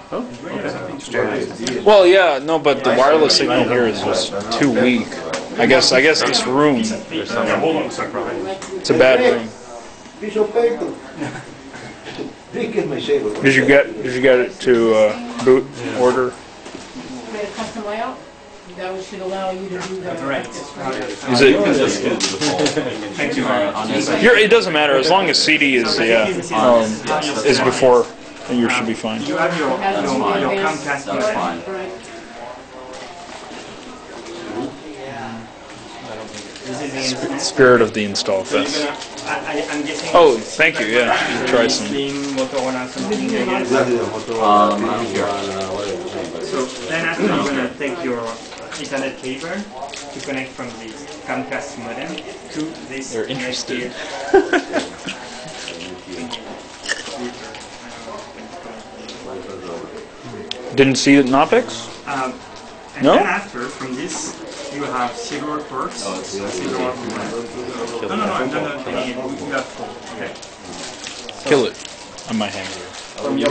Oh, okay. Well, yeah, no, but the wireless signal here is just too weak. I guess this room. There's some. It's a bad room. Piece of paper. Did Did you get it to boot order? Made a custom layout that should allow you to do the. Is it? Thank you. It doesn't matter as long as CD is is before. You should be fine. You have your Has to be advanced. Comcast Right, modem. right. This is the instance. Spirit of the install fest. I'm guessing. Oh, thank you. Yeah, you tried some. Slim, Motorola, something, I guess. So then after you're going to take your Ethernet cable to connect from the Comcast modem to this. They're interested. Didn't see it in OpEx? And No? then after, from this, you have several ports. No, I'm done. You have four. Okay. Kill it on my hand. From your